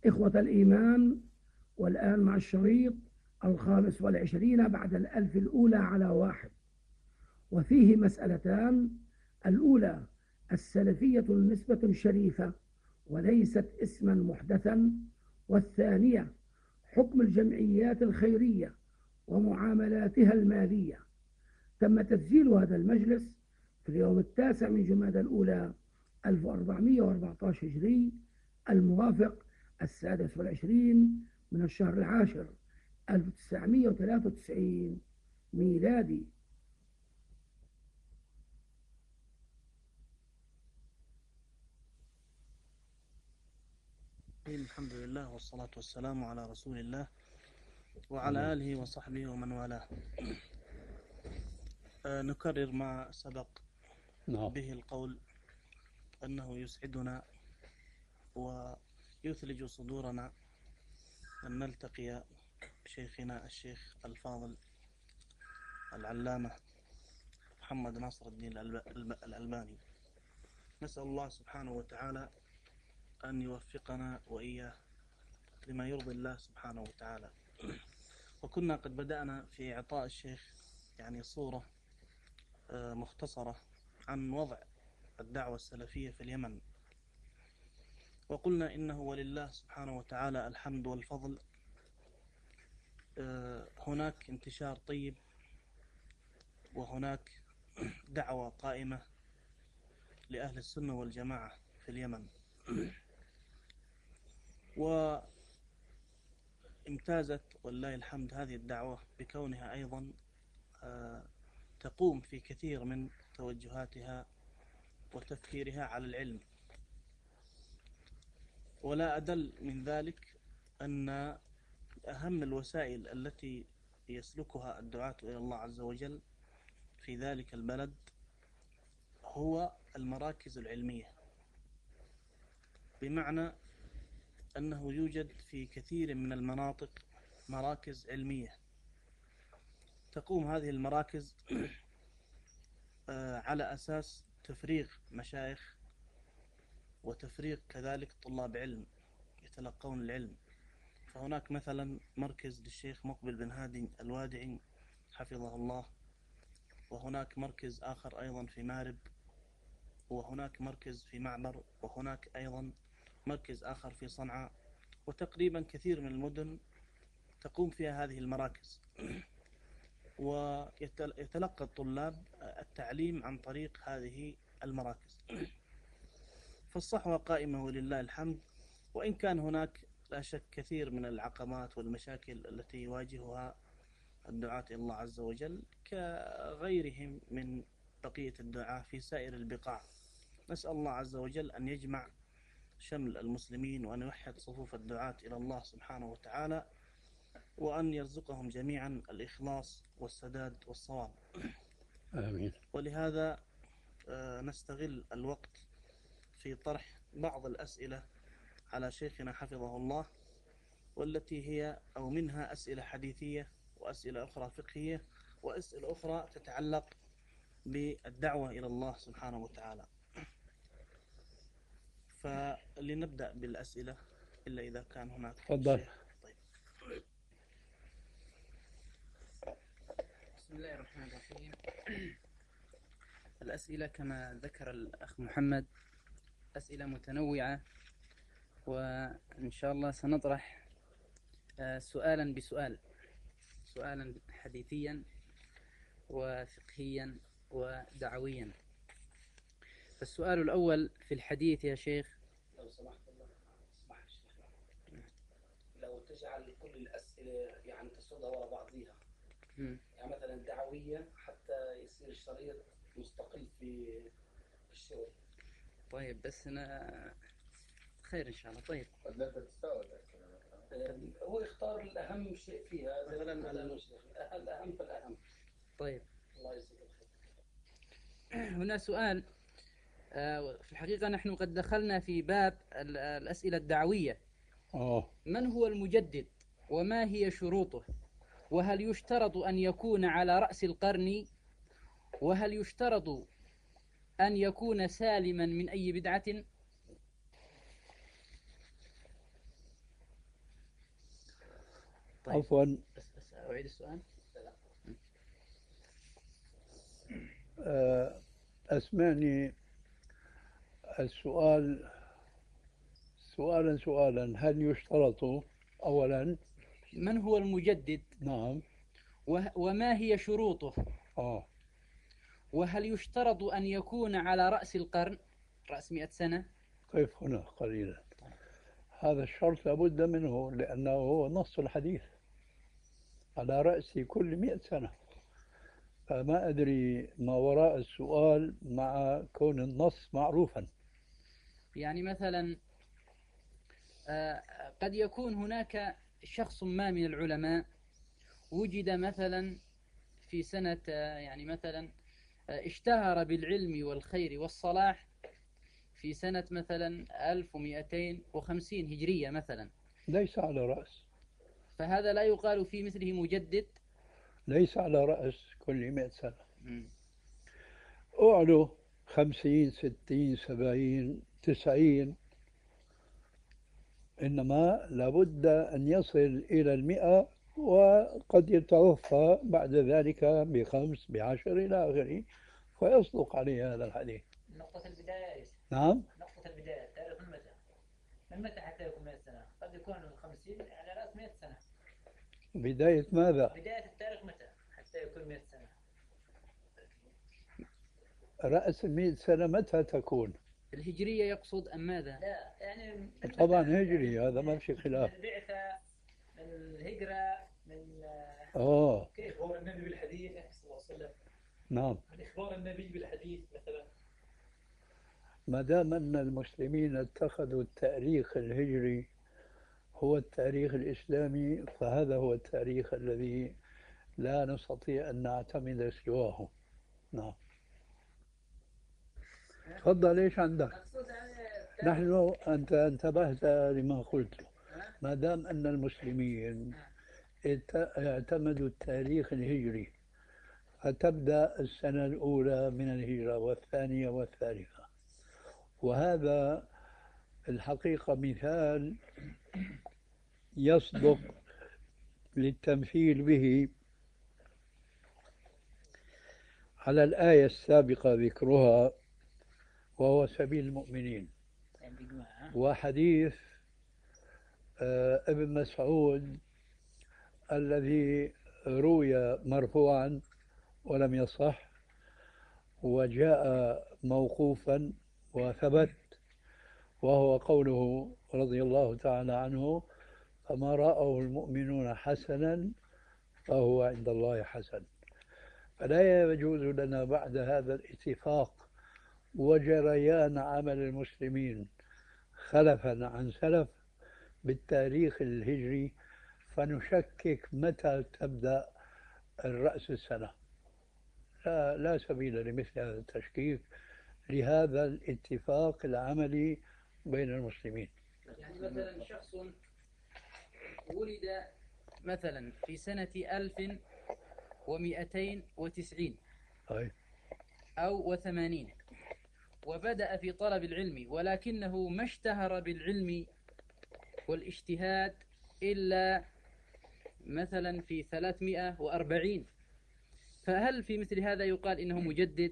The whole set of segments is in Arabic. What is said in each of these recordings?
إخوة الإيمان، والآن مع الشريط 25 بعد 1000 الأولى على 1، وفيه مسألتان: الأولى السلفية نسبة شريفة وليست اسما محدثا، والثانية حكم الجمعيات الخيرية ومعاملاتها المالية. تم تسجيل هذا المجلس في اليوم 9 من جمادى الأولى 1414 هجري، الموافق 26 من الشهر العاشر 1993 ميلادي. الحمد لله والصلاة والسلام على رسول الله وعلى آله وصحبه ومن والاه. نكرر ما سبق به القول أنه يسعدنا ويثلج صدورنا أن نلتقي بشيخنا الشيخ الفاضل العلامة محمد ناصر الدين الألباني. نسأل الله سبحانه وتعالى أن يوفقنا وإياه لما يرضي الله سبحانه وتعالى. وكنا قد بدأنا في إعطاء الشيخ يعني صورة مختصرة عن وضع الدعوة السلفية في اليمن، وقلنا إنه ولله سبحانه وتعالى الحمد والفضل. هناك انتشار طيب، وهناك دعوة قائمة لأهل السنة والجماعة في اليمن، وامتازت والله الحمد هذه الدعوة بكونها أيضا تقوم في كثير من توجهاتها وتفكيرها على العلم. ولا أدل من ذلك أن أهم الوسائل التي يسلكها الدعاة إلى الله عز وجل في ذلك البلد هو المراكز العلمية، بمعنى أنه يوجد في كثير من المناطق مراكز علمية تقوم هذه المراكز على أساس تفريغ مشايخ وتفريغ كذلك طلاب علم يتلقون العلم. فهناك مثلا مركز للشيخ مقبل بن هادي الوادعي حفظه الله، وهناك مركز آخر أيضا في مارب، وهناك مركز في معبر، وهناك أيضا مركز آخر في صنعاء، وتقريبا كثير من المدن تقوم فيها هذه المراكز. ويتلقى الطلاب التعليم عن طريق هذه المراكز. فالصحوة قائمة ولله الحمد، وإن كان هناك لا شك كثير من العقبات والمشاكل التي يواجهها الدعاة إلى الله عز وجل كغيرهم من بقية الدعاة في سائر البقاع. نسأل الله عز وجل أن يجمع شمل المسلمين وأن يوحد صفوف الدعاة إلى الله سبحانه وتعالى، وأن يرزقهم جميعا الإخلاص والسداد والصواب. آمين. ولهذا نستغل الوقت في طرح بعض الأسئلة على شيخنا حفظه الله، والتي هي أو منها أسئلة حديثية، وأسئلة أخرى فقهية، وأسئلة أخرى تتعلق بالدعوة إلى الله سبحانه وتعالى. فلنبدأ بالأسئلة إلا إذا كان هناك تفضل. شيء. طيب. بسم الله الرحمن الرحيم. الأسئلة كما ذكر الأخ محمد أسئلة متنوعة، وإن شاء الله سنطرح سؤالا بسؤال، سؤالا حديثيا وفقهيا ودعويا. فالسؤال الأول في الحديث يا شيخ، لو سمحت الله، لو تجعل كل الأسئلة يعني تصدها ورا بعضيها، يعني مثلا دعوية حتى يصير الشريط مستقل في الشغل. طيب بس أنا خير إن شاء الله. طيب لا تتساوى، هو يختار الأهم شيء فيها، مثلا الأهم فالأهم. طيب الله يجزيك الخير. هنا سؤال. في الحقيقة نحن قد دخلنا في باب الأسئلة الدعوية. من هو المجدد وما هي شروطه؟ وهل يشترط أن يكون على رأس القرن؟ وهل يشترط أن يكون سالما من أي بدعة؟ طيب. عفوا. بس أعيد السؤال. أسمعني السؤال سؤالا. هل يشترط أولا؟ من هو المجدد؟ نعم. وما هي شروطه؟ وهل يشترط أن يكون على رأس القرن، رأس 100 سنة؟ قف هنا قليلا. هذا الشرط لابد منه، لأنه هو نص الحديث على رأس كل 100 سنة. فما أدري ما وراء السؤال مع كون النص معروفا. يعني مثلا قد يكون هناك شخص ما من العلماء وجد مثلا في سنة يعني مثلا اشتهر بالعلم والخير والصلاح في سنة مثلا 1250 هجرية مثلا، ليس على رأس. فهذا لا يقال في مثله مجدد. ليس على رأس كل 100 سنة. أعلو 50 60 70 90، إنما لابد أن يصل إلى 100، وقد يتوفى بعد ذلك ب5 ب10 إلى آخره، فيصدق عليه هذا الحديث. نقطة البداية. نعم. نقطة البداية تاريخ من متى؟ من متى حتى يكون 100 سنة؟ قد يكون 50 على رأس 100 سنة. بداية ماذا؟ بداية التاريخ متى حتى يكون 100 سنة؟ رأس 100 سنة متى تكون؟ الهجرية يقصد أم ماذا؟ لا يعني طبعا هجري، هذا ما في خلاف. من البعثة، من الهجرة، من كيف إخبار النبي بالحديث صلى الله عليه وسلم؟ نعم. من إخبار النبي بالحديث مثلا. ما دام أن المسلمين اتخذوا التاريخ الهجري هو التاريخ الإسلامي، فهذا هو التاريخ الذي لا نستطيع أن نعتمد سواه. نعم. تفضل، ايش عندك؟ نحن أنت انتبهت لما قلت. ما دام أن المسلمين اعتمدوا التاريخ الهجري، فتبدأ السنة الأولى من الهجرة والثانية والثالثة، وهذا الحقيقة مثال يصدق للتمثيل به على الآية السابقة ذكرها، وهو سبيل المؤمنين، وحديث ابن مسعود الذي روي مرفوعا ولم يصح، وجاء موقوفا وثبت، وهو قوله رضي الله تعالى عنه: فما رأوا المؤمنون حسنا فهو عند الله حسن. فلا يجوز لنا بعد هذا الاتفاق وجريان عمل المسلمين خلفا عن سلف بالتاريخ الهجري فنشكك متى تبدأ الرأس السنة. لا سبيل لمثل هذا التشكيك لهذا الاتفاق العملي بين المسلمين. يعني مثلا شخص ولد مثلا في سنة 1290 أو 80، وبدأ في طلب العلم، ولكنه ما اشتهر بالعلم والاجتهاد إلا مثلا في 340، فهل في مثل هذا يقال إنه مجدد؟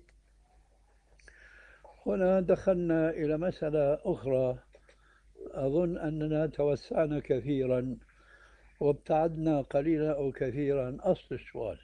هنا دخلنا إلى مسألة أخرى، أظن أننا توسعنا كثيرا وابتعدنا قليلا أو كثيرا أصل السؤال.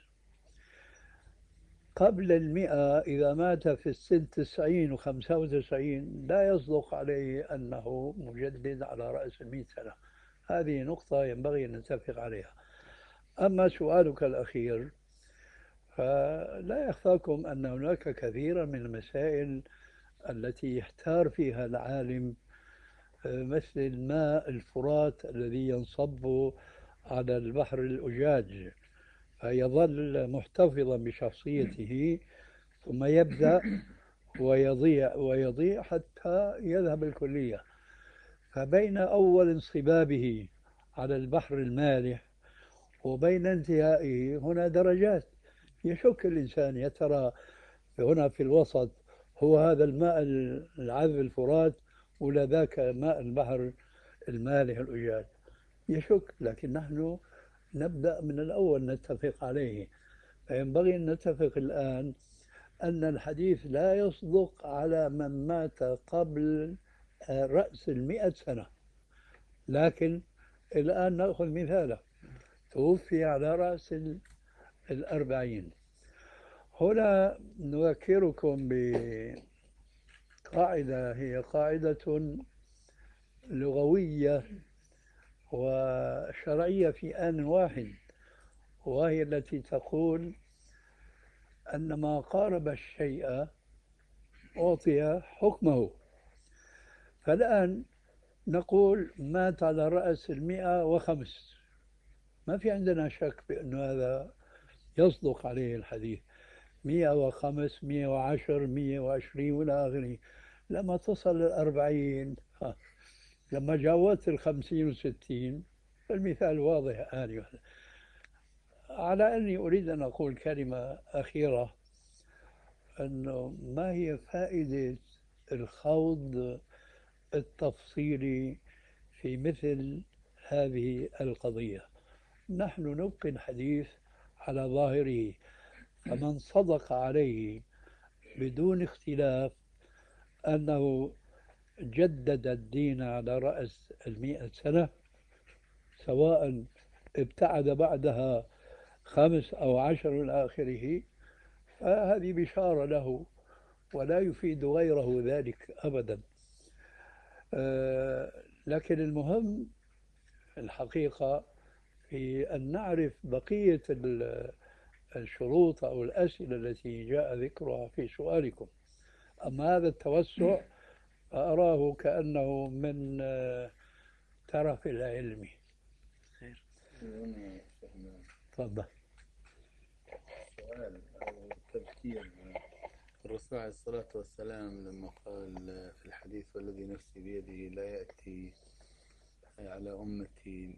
قبل 100 إذا مات في السن 90 و95 لا يصدق عليه أنه مجدد على رأس 100 سنة. هذه نقطة ينبغي أن نتفق عليها. أما سؤالك الأخير، فلا يخفاكم أن هناك كثيرا من المسائل التي يحتار فيها العالم، مثل الماء الفرات الذي ينصب على البحر الأجاج فيظل محتفظا بشخصيته، ثم يبدأ ويضيع حتى يذهب الكلية. فبين أول انصبابه على البحر المالح وبين انتهائه هنا درجات. يشك الإنسان، يا ترى هنا في الوسط هو هذا الماء العذب الفرات ولا ذاك ماء البحر المالح الأجاج؟ يشك. لكن نحن نبدأ من الأول نتفق عليه. فينبغي أن نتفق الآن أن الحديث لا يصدق على من مات قبل رأس 100 سنة. لكن الآن نأخذ مثاله، توفي على رأس 40. هنا نذكركم بقاعدة، هي قاعدة لغوية وشرعية في آن واحد، وهي التي تقول أن ما قارب الشيء أعطي حكمه. فالآن نقول مات على رأس 105، ما في عندنا شك بأن هذا يصدق عليه الحديث. 105 110 120 وإلى آخره. لما تصل 40 لما جاوزت 50 و60، المثال واضح آنفا. على أني أريد أن أقول كلمة أخيرة، أنه ما هي فائدة الخوض التفصيلي في مثل هذه القضية؟ نحن نبقي الحديث على ظاهره، فمن صدق عليه بدون اختلاف أنه جدد الدين على رأس 100 سنة، سواء ابتعد بعدها 5 أو 10 إلى آخره، فهذه بشارة له ولا يفيد غيره ذلك أبدا. لكن المهم الحقيقة في أن نعرف بقية الشروط أو الأسئلة التي جاء ذكرها في سؤالكم. أما هذا التوسع فأراه كأنه من ترف العلم. خير. تفضل. سؤال أو تذكير الرسول عليه الصلاة والسلام لما قال في الحديث والذي نفسي بيده لا يأتي على أمتي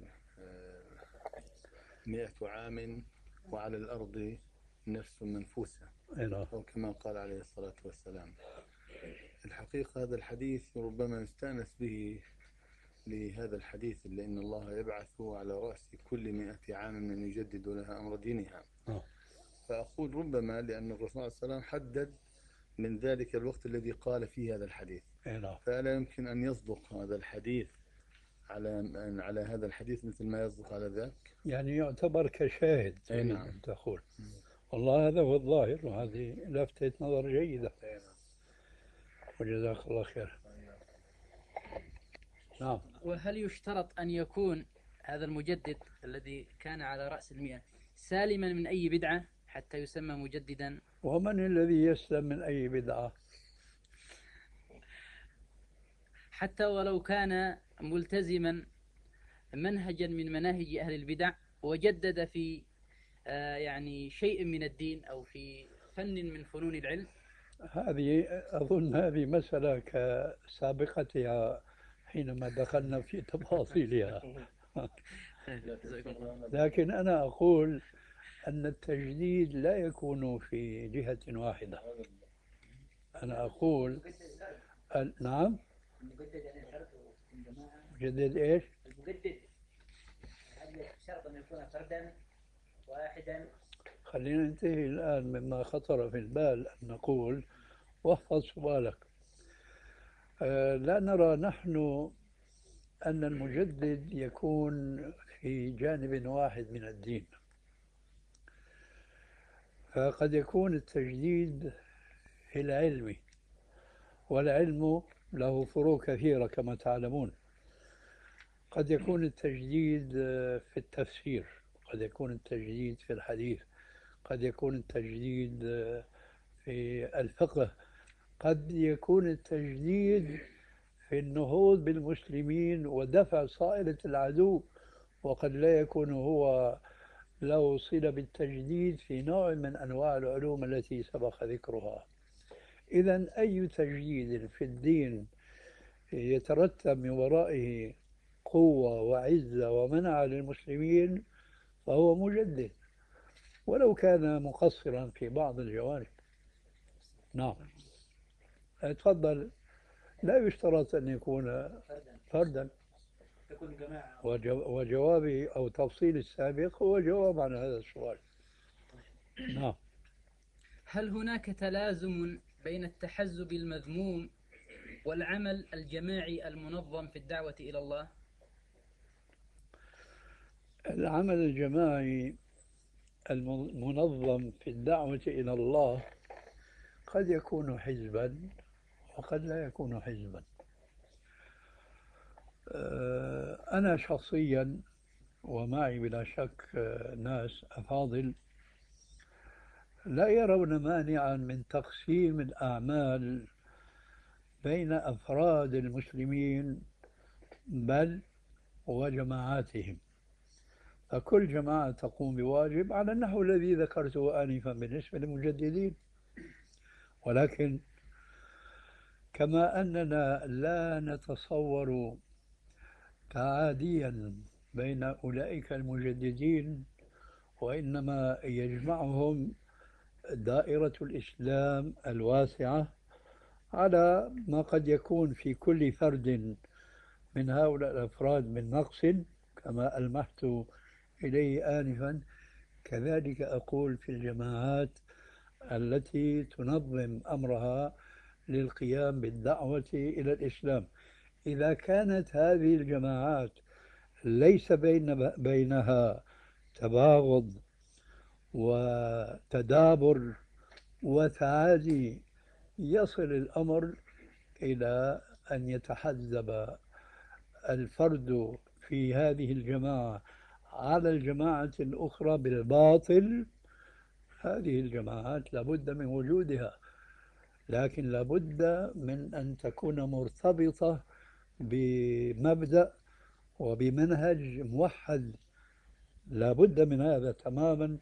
100 عام وعلى الأرض نفس منفوسة، أو كما قال عليه الصلاة والسلام. الحقيقة هذا الحديث ربما يستأنس به لهذا الحديث، لأن الله يبعث على رأس كل 100 عام من يجدد لها أمر دينها. فأقول ربما لأن الرسول صلى الله عليه وسلم حدد من ذلك الوقت الذي قال فيه هذا الحديث، فلا يمكن أن يصدق هذا الحديث على هذا الحديث مثل ما يصدق على ذاك، يعني يعتبر كشاهد. نعم. تقول والله هذا هو الظاهر، وهذه لفتة نظر جيدة. وجزاك الله خير. نعم. وهل يشترط أن يكون هذا المجدد الذي كان على رأس 100 سالما من أي بدعة حتى يسمى مجددا؟ ومن الذي يسلم من أي بدعة؟ حتى ولو كان ملتزما منهجا من مناهج أهل البدع وجدد في يعني شيء من الدين أو في فن من فنون العلم. هذه أظن هذه مسألة كسابقتها حينما دخلنا في تفاصيلها. لكن أنا أقول أن التجديد لا يكون في جهة واحدة. أنا أقول نعم. المجدد يعني شرطه في الجماعة. مجدد إيش؟ المجدد هل شرط أن يكون فردا واحدا؟ خلينا ننتهي الآن مما خطر في البال أن نقول، واحفظ سؤالك. لا نرى نحن أن المجدد يكون في جانب واحد من الدين، فقد يكون التجديد في العلم، والعلم له فروع كثيرة كما تعلمون. قد يكون التجديد في التفسير، قد يكون التجديد في الحديث، قد يكون التجديد في الفقه، قد يكون التجديد في النهوض بالمسلمين ودفع صائلة العدو، وقد لا يكون هو له صلة بالتجديد في نوع من أنواع العلوم التي سبق ذكرها. إذن أي تجديد في الدين يترتب من ورائه قوة وعزة ومنع للمسلمين فهو مجدد، ولو كان مقصرا في بعض الجوانب. نعم. تفضل. لا يشترط أن يكون فردا. تكون جماعة. وجوابي أو تفصيل السابق هو جواب عن هذا السؤال. نعم. هل هناك تلازم بين التحزب المذموم والعمل الجماعي المنظم في الدعوة إلى الله؟ العمل الجماعي المنظم في الدعوة إلى الله قد يكون حزبا وقد لا يكون حزبا. أنا شخصيا ومعي بلا شك ناس أفاضل لا يرون مانعا من تقسيم الأعمال بين أفراد المسلمين بل وجماعاتهم، فكل جماعة تقوم بواجب على النحو الذي ذكرته آنفا بالنسبة للمجددين. ولكن كما أننا لا نتصور تعاديا بين أولئك المجددين، وإنما يجمعهم دائرة الإسلام الواسعة على ما قد يكون في كل فرد من هؤلاء الأفراد من نقص كما ألمحت إليه آنفا، كذلك أقول في الجماعات التي تنظم أمرها للقيام بالدعوة إلى الإسلام. إذا كانت هذه الجماعات ليس بينها تباغض وتدابر وتعادي، يصل الأمر إلى أن يتحزب الفرد في هذه الجماعة على الجماعة الأخرى بالباطل. هذه الجماعات لابد من وجودها، لكن لابد من أن تكون مرتبطة بمبدأ وبمنهج موحد، لابد من هذا تماما.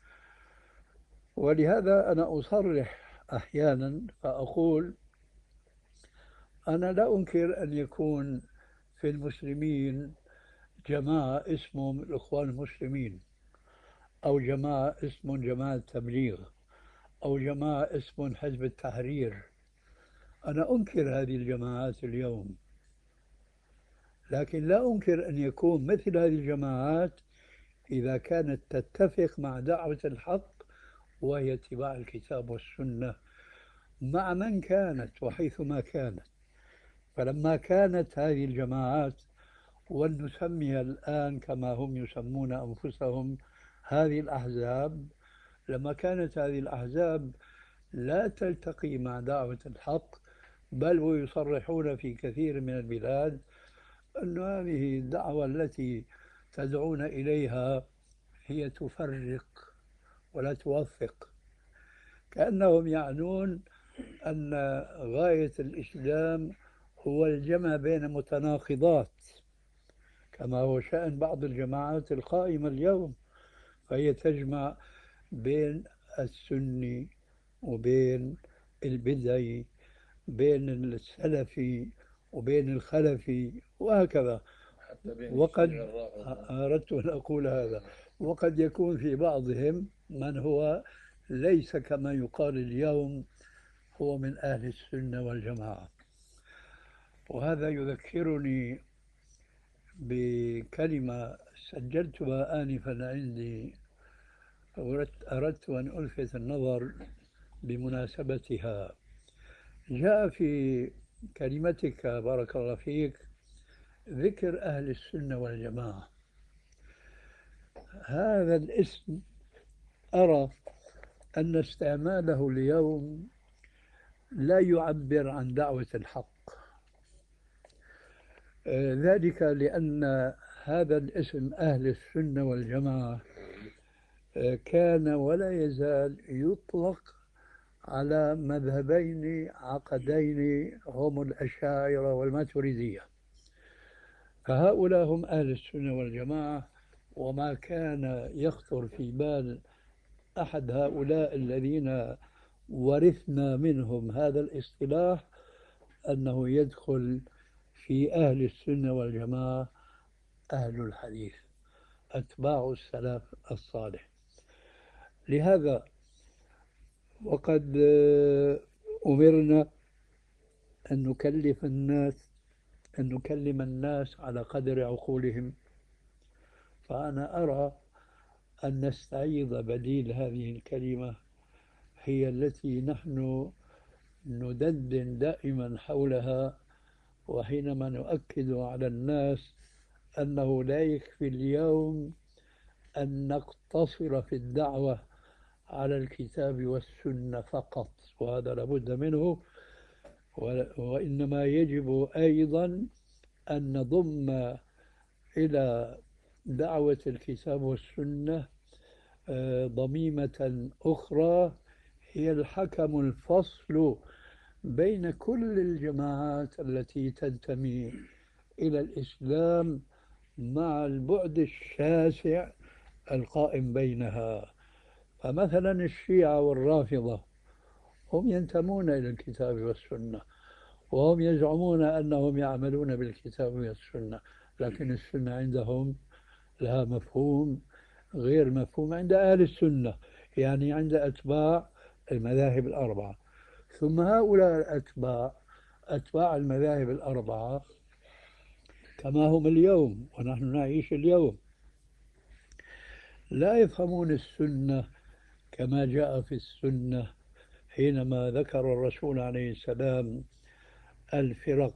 ولهذا أنا أصرح أحيانا فأقول أنا لا أنكر أن يكون في المسلمين جماعة اسمهم الإخوان المسلمين، أو جماعة اسمهم جماعة التبليغ، أو جماعة اسمهم حزب التحرير. أنا أنكر هذه الجماعات اليوم، لكن لا أنكر أن يكون مثل هذه الجماعات إذا كانت تتفق مع دعوة الحق وهي اتباع الكتاب والسنة مع من كانت وحيثما كانت. فلما كانت هذه الجماعات، ولنسميها الآن كما هم يسمون أنفسهم هذه الأحزاب، لما كانت هذه الأحزاب لا تلتقي مع دعوة الحق بل ويصرحون في كثير من البلاد أن هذه الدعوة التي تدعون إليها هي تفرق ولا توفق، كأنهم يعنون أن غاية الإسلام هو الجمع بين متناقضات، كما هو شأن بعض الجماعات القائمة اليوم، فهي تجمع بين السني وبين البدعي، بين السلفي وبين الخلفي وهكذا. وقد أردت أن أقول هذا، وقد يكون في بعضهم من هو ليس كما يقال اليوم هو من أهل السنة والجماعة. وهذا يذكرني بكلمة سجلتها آنفا عندي، أردت أن ألفت النظر بمناسبتها. جاء في كلمتك بارك الله فيك ذكر أهل السنة والجماعة. هذا الاسم أرى أن استعماله اليوم لا يعبر عن دعوة الحق، ذلك لأن هذا الاسم أهل السنة والجماعة كان ولا يزال يطلق على مذهبين عقدين هم الأشاعرة والماتريدية، فهؤلاء هم أهل السنة والجماعة. وما كان يخطر في بال أحد هؤلاء الذين ورثنا منهم هذا الاصطلاح أنه يدخل في أهل السنة والجماعة أهل الحديث أتباع السلف الصالح. لهذا وقد أمرنا أن نكلف الناس أن نكلم الناس على قدر عقولهم. فأنا أرى أن نستعيض بديل هذه الكلمة، هي التي نحن ندندن دائما حولها، وحينما نؤكد على الناس أنه لا يكفي اليوم أن نقتصر في الدعوة على الكتاب والسنة فقط، وهذا لابد منه، وإنما يجب أيضا أن نضم إلى دعوة الكتاب والسنة ضميمة أخرى، هي الحكم الفصل بين كل الجماعات التي تنتمي إلى الإسلام مع البعد الشاسع القائم بينها. فمثلا الشيعة والرافضة هم ينتمون إلى الكتاب والسنة، وهم يزعمون أنهم يعملون بالكتاب والسنة، لكن السنة عندهم لها مفهوم غير مفهوم عند أهل السنة، يعني عند أتباع المذاهب الأربعة. ثم هؤلاء أتباع المذاهب الأربعة كما هم اليوم ونحن نعيش اليوم لا يفهمون السنة كما جاء في السنة حينما ذكر الرسول عليه السلام الفرق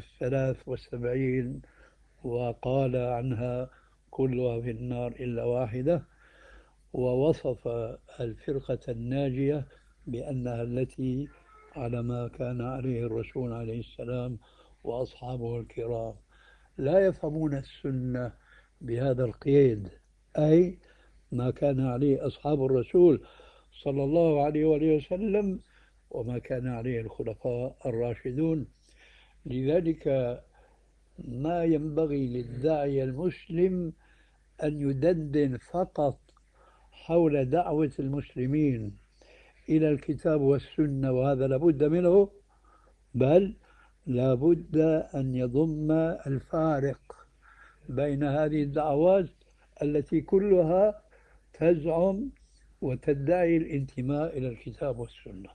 73 وقال عنها كلها في النار إلا واحدة، ووصف الفرقة الناجية بأنها التي على ما كان عليه الرسول عليه السلام وأصحابه الكرام. لا يفهمون السنة بهذا القيد، أي ما كان عليه أصحاب الرسول صلى الله عليه وآله وسلم وما كان عليه الخلفاء الراشدون. لذلك ما ينبغي للداعية المسلم أن يدندن فقط حول دعوة المسلمين إلى الكتاب والسنة، وهذا لابد منه، بل لابد أن يضم الفارق بين هذه الدعوات التي كلها تزعم وتدعي الانتماء إلى الكتاب والسنة.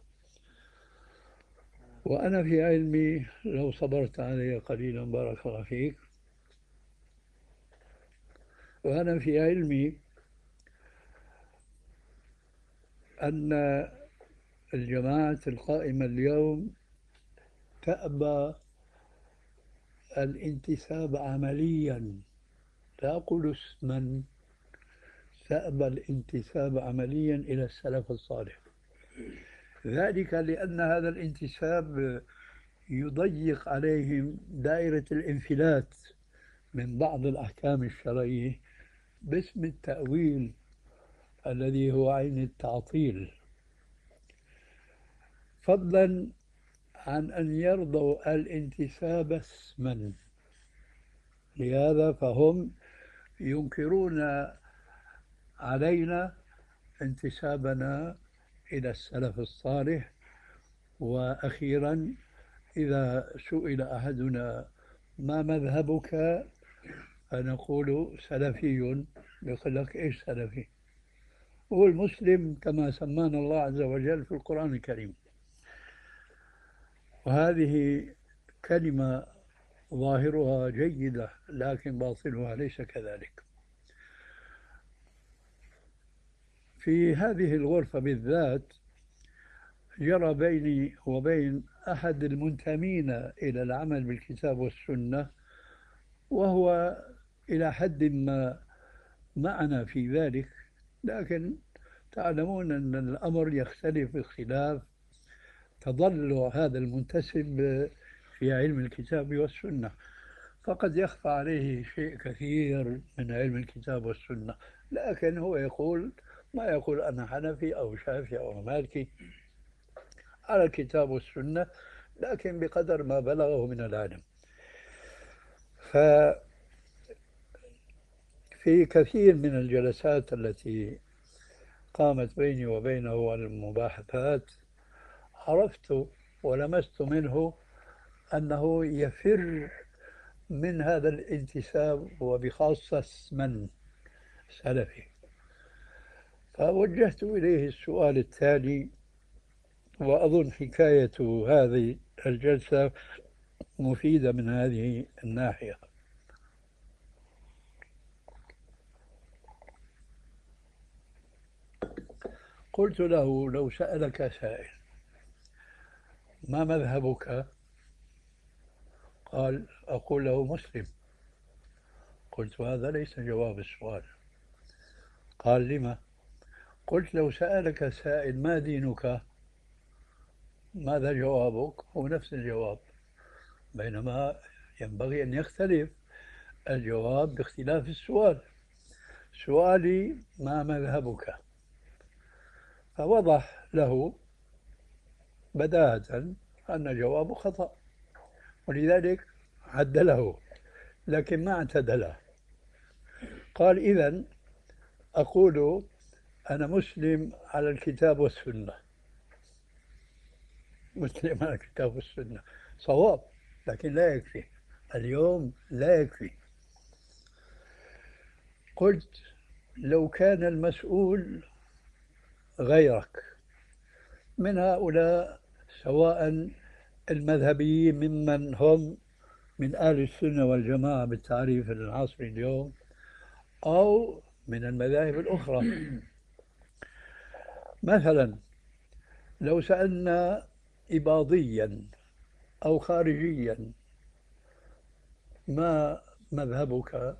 وأنا في علمي، لو صبرت علي قليلا بارك الله فيك، وأنا في علمي أن الجماعة القائمة اليوم تأبى الانتساب عمليا، لا أقول اسما، تأبى الانتساب عمليا إلى السلف الصالح. ذلك لأن هذا الانتساب يضيق عليهم دائرة الانفلات من بعض الأحكام الشرعية باسم التأويل الذي هو عين التعطيل، فضلا عن أن يرضوا الانتساب اسما. لهذا فهم ينكرون علينا انتسابنا إلى السلف الصالح. وأخيرا إذا سئل أحدنا ما مذهبك فنقول سلفي، يقول لك إيش سلفي؟ هو المسلم كما سمانا الله عز وجل في القرآن الكريم. وهذه كلمة ظاهرها جيدة لكن باطنها ليس كذلك. في هذه الغرفة بالذات جرى بيني وبين أحد المنتمين إلى العمل بالكتاب والسنة، وهو إلى حد ما معنا في ذلك، لكن تعلمون أن الأمر يختلف اختلاف تضلع هذا المنتسب في علم الكتاب والسنة، فقد يخفى عليه شيء كثير من علم الكتاب والسنة، لكن هو يقول ما يقول أنا حنفي أو شافعي أو مالكي، على الكتاب والسنة، لكن بقدر ما بلغه من العلم. ففي كثير من الجلسات التي قامت بيني وبينه والمباحثات عرفت ولمست منه أنه يفر من هذا الانتساب وبخاصة اسما سلفي. فوجهت إليه السؤال التالي، وأظن حكاية هذه الجلسة مفيدة من هذه الناحية. قلت له لو سألك سائل ما مذهبك؟ قال أقول له مسلم. قلت هذا ليس جواب السؤال. قال لما؟ قلت لو سألك سائل ما دينك ماذا جوابك؟ هو نفس الجواب، بينما ينبغي أن يختلف الجواب باختلاف السؤال. سؤالي ما مذهبك؟ فوضح له بداهة أن جوابه خطأ، ولذلك عدله، لكن ما اعتدله. قال إذن أقول أنا مسلم على الكتاب والسنة. مسلم على الكتاب والسنة صواب، لكن لا يكفي اليوم، لا يكفي. قلت لو كان المسؤول غيرك من هؤلاء، سواء المذهبيين ممن هم من أهل السنة والجماعة بالتعريف العصري اليوم، أو من المذاهب الأخرى. مثلا لو سألنا إباضيا أو خارجيا ما مذهبك،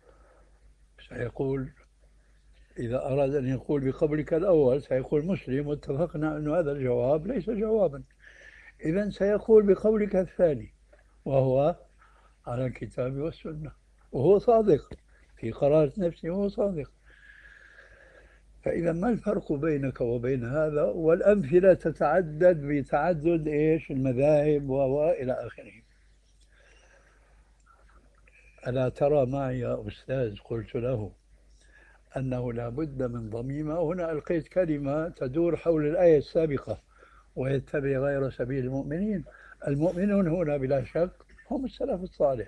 سيقول إذا أراد أن يقول بقولك الأول سيقول مسلم، واتفقنا أن هذا الجواب ليس جوابا. إذن سيقول بقولك الثاني وهو على الكتاب والسنة، وهو صادق في قرارة نفسه، وهو صادق. فإذا ما الفرق بينك وبين هذا؟ والأمثلة تتعدد بتعدد إيش المذاهب وإلى آخره. ألا ترى معي يا أستاذ، قلت له أنه لا بد من ضميمة. هنا ألقيت كلمة تدور حول الآية السابقة، ويتبع غير سبيل المؤمنين. المؤمنون هنا بلا شك هم السلف الصالح.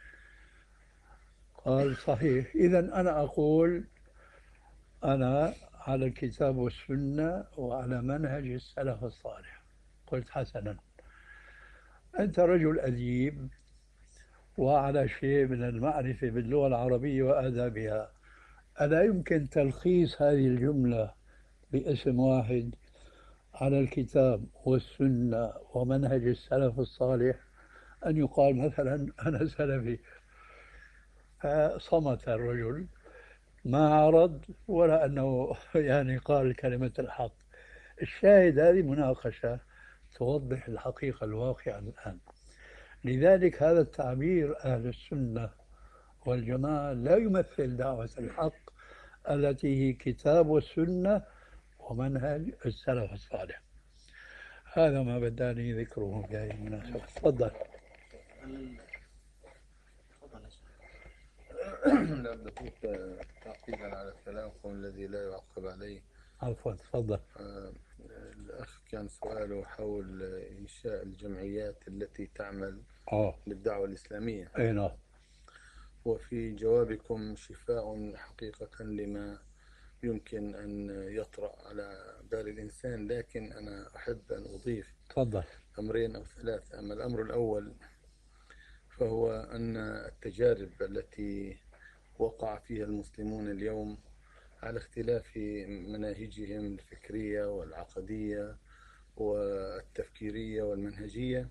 قال صحيح، إذا أنا أقول أنا على الكتاب والسنة وعلى منهج السلف الصالح. قلت حسنا، أنت رجل أديب وعلى شيء من المعرفة باللغة العربية وآدابها، ألا يمكن تلخيص هذه الجملة باسم واحد على الكتاب والسنة ومنهج السلف الصالح؟ أن يقال مثلا أنا سلفي. فصمت الرجل، ما عرض ولا أنه يعني قال كلمة الحق. الشاهد هذه مناقشة توضح الحقيقة الواقعة الآن. لذلك هذا التعبير أهل السنة والجماعة لا يمثل دعوة الحق التي هي كتاب والسنة ومنهج السلف الصالح. هذا ما بداني ذكره في هذه المناسبة. تفضل. لا بقيت تعقيبا على كلامكم الذي لا يعقب عليه. عفوا، تفضل. الأخ كان سؤاله حول إنشاء الجمعيات التي تعمل للدعوة الإسلامية. أي نعم. وفي جوابكم شفاء حقيقة لما يمكن أن يطرأ على بال الإنسان، لكن أنا أحب أن أضيف تفضل أمرين أو ثلاثة. أما الأمر الأول فهو أن التجارب التي وقع فيها المسلمون اليوم على اختلاف مناهجهم الفكرية والعقدية والتفكيرية والمنهجية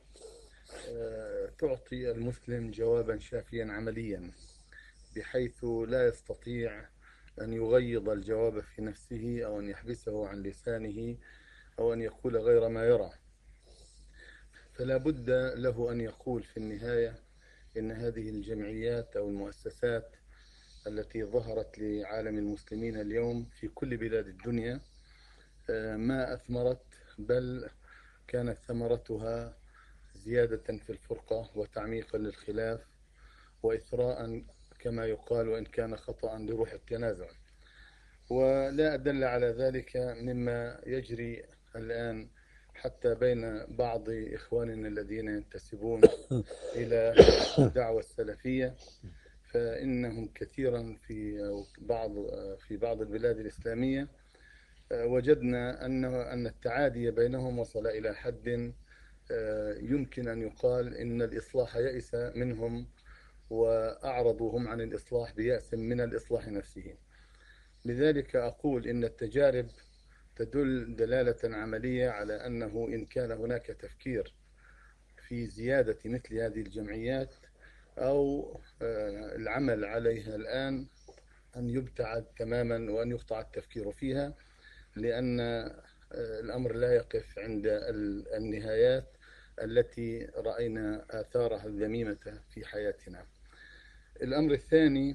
تعطي المسلم جوابا شافيا عمليا، بحيث لا يستطيع أن يغيض الجواب في نفسه أو أن يحبسه عن لسانه أو أن يقول غير ما يرى. فلا بد له أن يقول في النهاية إن هذه الجمعيات أو المؤسسات التي ظهرت لعالم المسلمين اليوم في كل بلاد الدنيا ما أثمرت، بل كانت ثمرتها زيادة في الفرقة وتعميقا للخلاف وإثراء كما يقال، وإن كان خطأ، لروح التنازع. ولا أدل على ذلك مما يجري الآن حتى بين بعض إخواننا الذين ينتسبون إلى الدعوة السلفية، فإنهم كثيرا في بعض البلاد الإسلامية وجدنا أن التعادي بينهم وصل إلى حد يمكن أن يقال إن الإصلاح يئس منهم وأعرضوا هم عن الإصلاح بيأس من الإصلاح نفسه. لذلك أقول إن التجارب تدل دلالة عملية على أنه إن كان هناك تفكير في زيادة مثل هذه الجمعيات أو العمل عليها الآن، أن يبتعد تماما وأن يقطع التفكير فيها، لأن الأمر لا يقف عند النهايات التي رأينا آثارها الذميمة في حياتنا. الأمر الثاني،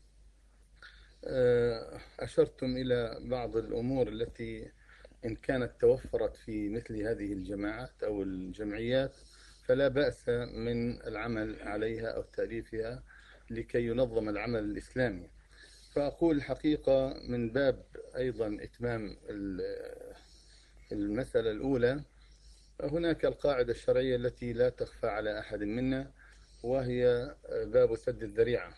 أشرتم إلى بعض الأمور التي إن كانت توفرت في مثل هذه الجماعات أو الجمعيات فلا بأس من العمل عليها أو تأليفها لكي ينظم العمل الإسلامي. فأقول الحقيقة من باب أيضا إتمام المسألة الأولى، هناك القاعدة الشرعية التي لا تخفى على أحد منا، وهي باب سد الذريعة.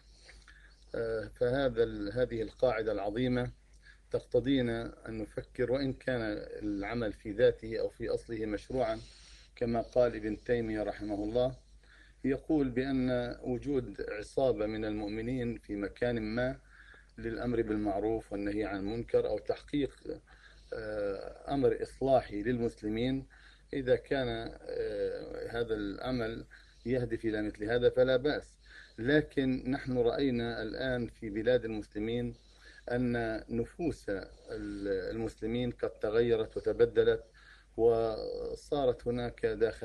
هذه القاعدة العظيمة تقتضينا أن نفكر، وإن كان العمل في ذاته أو في أصله مشروعا، كما قال ابن تيمية رحمه الله، يقول بأن وجود عصابة من المؤمنين في مكان ما للأمر بالمعروف والنهي عن المنكر أو تحقيق أمر إصلاحي للمسلمين، إذا كان هذا العمل يهدف إلى مثل هذا فلا بأس. لكن نحن رأينا الآن في بلاد المسلمين أن نفوس المسلمين قد تغيرت وتبدلت، وصارت هناك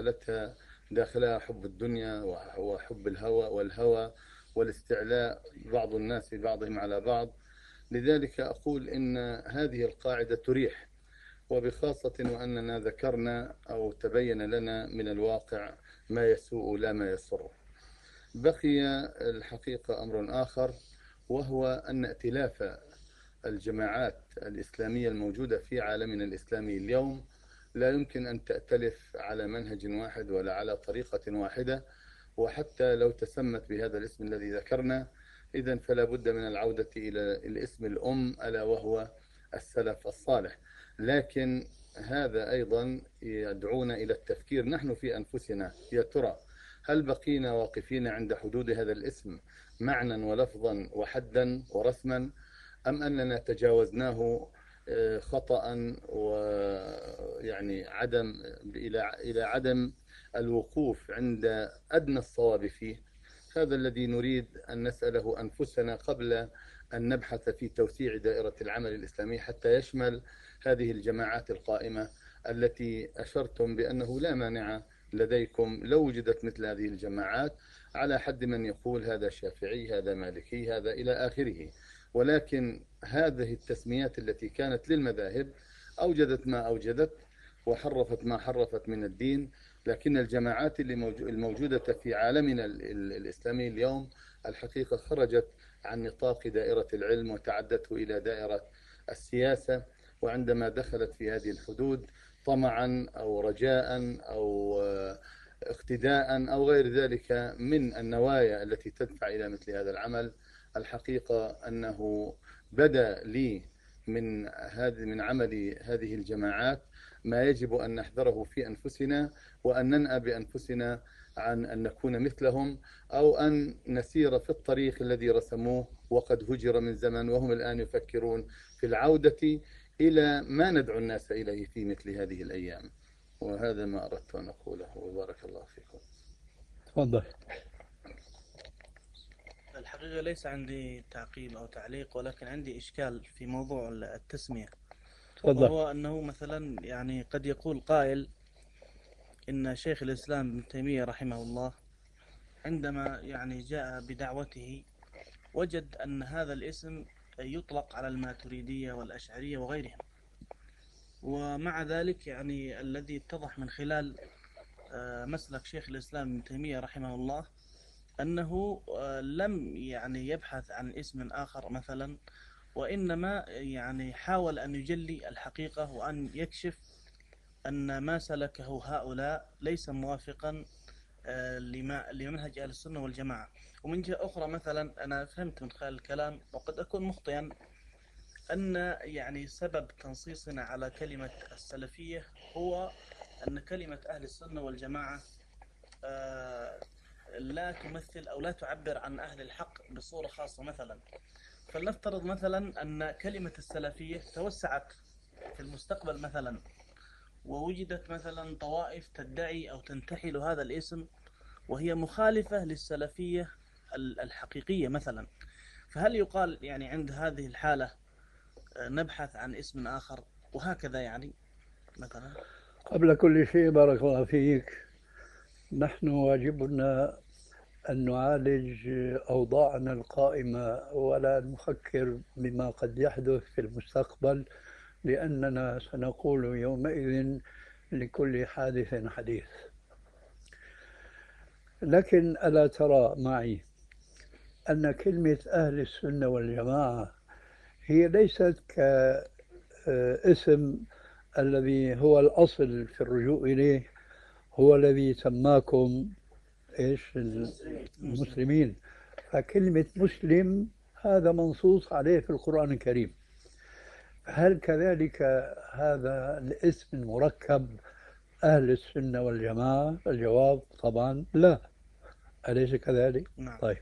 داخلها حب الدنيا وحب الهوى والاستعلاء بعض الناس بعضهم على بعض. لذلك أقول إن هذه القاعدة تريح، وبخاصة وأننا ذكرنا أو تبين لنا من الواقع ما يسوء لا ما يسر. بقي الحقيقة أمر آخر، وهو أن ائتلاف الجماعات الإسلامية الموجودة في عالمنا الإسلامي اليوم لا يمكن أن تأتلف على منهج واحد ولا على طريقة واحدة، وحتى لو تسمت بهذا الاسم الذي ذكرنا، إذن فلا بد من العودة إلى الاسم الأم، ألا وهو السلف الصالح. لكن هذا أيضا يدعونا إلى التفكير نحن في أنفسنا، يا ترى هل بقينا واقفين عند حدود هذا الاسم معنى ولفظا وحدا ورسما، أم أننا تجاوزناه خطأ ويعني إلى عدم الوقوف عند أدنى الصواب فيه؟ هذا الذي نريد أن نسأله أنفسنا قبل أن نبحث في توسيع دائرة العمل الإسلامي حتى يشمل هذه الجماعات القائمة التي أشرتم بأنه لا مانع لديكم لو وجدت مثل هذه الجماعات، على حد من يقول هذا شافعي هذا مالكي هذا إلى آخره. ولكن هذه التسميات التي كانت للمذاهب أوجدت ما أوجدت وحرفت ما حرفت من الدين، لكن الجماعات الموجودة في عالمنا الإسلامي اليوم الحقيقة خرجت عن نطاق دائرة العلم وتعدته إلى دائرة السياسة، وعندما دخلت في هذه الحدود طمعا أو رجاء أو اقتداء أو غير ذلك من النوايا التي تدفع إلى مثل هذا العمل، الحقيقة أنه بدأ لي من عمل هذه الجماعات ما يجب أن نحذره في أنفسنا، وأن ننأى بأنفسنا عن أن نكون مثلهم أو أن نسير في الطريق الذي رسموه وقد هجر من زمن، وهم الآن يفكرون في العودة إلى ما ندعو الناس إليه في مثل هذه الأيام. وهذا ما أردت أن أقوله، وبارك الله فيكم. تفضل. الحقيقة ليس عندي تعقيب أو تعليق، ولكن عندي إشكال في موضوع التسمية. تفضل. وهو أنه مثلا يعني قد يقول قائل إن شيخ الإسلام ابن تيمية رحمه الله عندما يعني جاء بدعوته وجد أن هذا الاسم يطلق على الماتريدية والأشعرية وغيرهم، ومع ذلك يعني الذي اتضح من خلال مسلك شيخ الإسلام ابن تيمية رحمه الله أنه لم يعني يبحث عن اسم آخر مثلا، وإنما يعني حاول أن يجلي الحقيقة وأن يكشف أن ما سلكه هؤلاء ليس موافقا لمنهج أهل السنة والجماعة. ومن جهة أخرى مثلا أنا فهمت من خلال الكلام وقد أكون مخطئا أن يعني سبب تنصيصنا على كلمة السلفية هو أن كلمة أهل السنة والجماعة لا تمثل أو لا تعبر عن أهل الحق بصورة خاصة. مثلا فلنفترض مثلا أن كلمة السلفية توسعت في المستقبل مثلا، ووجدت مثلا طوائف تدعي أو تنتحل هذا الاسم وهي مخالفة للسلفية الحقيقية مثلا، فهل يقال يعني عند هذه الحالة نبحث عن اسم آخر وهكذا يعني مثلا؟ قبل كل شيء بارك الله فيك، نحن واجبنا أن نعالج أوضاعنا القائمة ولا نفكر بما قد يحدث في المستقبل، لأننا سنقول يومئذ لكل حادث حديث. لكن ألا ترى معي أن كلمة أهل السنة والجماعة هي ليست كاسم الذي هو الأصل في الرجوع إليه، هو الذي سماكم إيش المسلمين. فكلمة مسلم هذا منصوص عليه في القرآن الكريم. هل كذلك هذا الاسم المركب أهل السنة والجماعة؟ الجواب طبعا لا، أليس كذلك؟ نعم. طيب،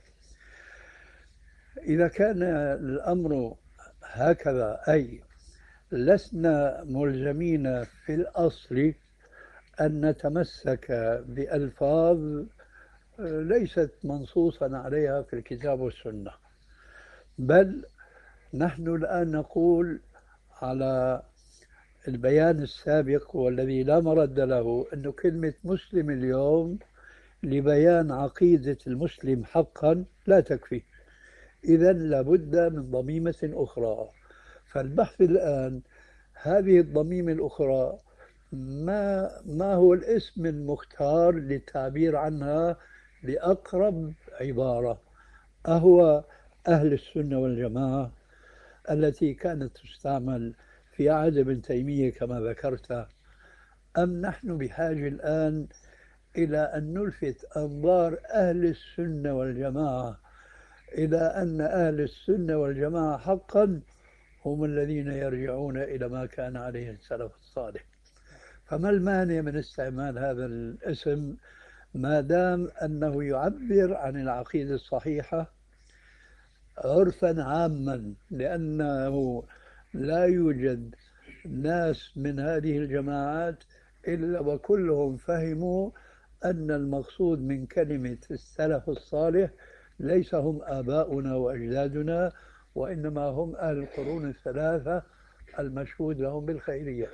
إذا كان الأمر هكذا، أي لسنا ملزمين في الأصل أن نتمسك بألفاظ ليست منصوصا عليها في الكتاب والسنة، بل نحن الآن نقول على البيان السابق والذي لا مرد له أن كلمة مسلم اليوم لبيان عقيدة المسلم حقا لا تكفي، إذا لابد من ضميمة أخرى. فالبحث الآن هذه الضميمة الأخرى ما هو الاسم المختار للتعبير عنها بأقرب عبارة؟ أهو أهل السنة والجماعة التي كانت تستعمل في عهد ابن تيمية كما ذكرت، أم نحن بحاجة الآن إلى أن نلفت أنظار أهل السنة والجماعة إلى أن أهل السنة والجماعة حقا هم الذين يرجعون إلى ما كان عليه السلف الصالح؟ فما المانع من استعمال هذا الاسم ما دام أنه يعبر عن العقيدة الصحيحة عرفا عاما، لأنه لا يوجد ناس من هذه الجماعات إلا وكلهم فهموا أن المقصود من كلمة السلف الصالح ليس هم آباؤنا وأجدادنا، وإنما هم أهل القرون الثلاثة المشهود لهم بالخيرية.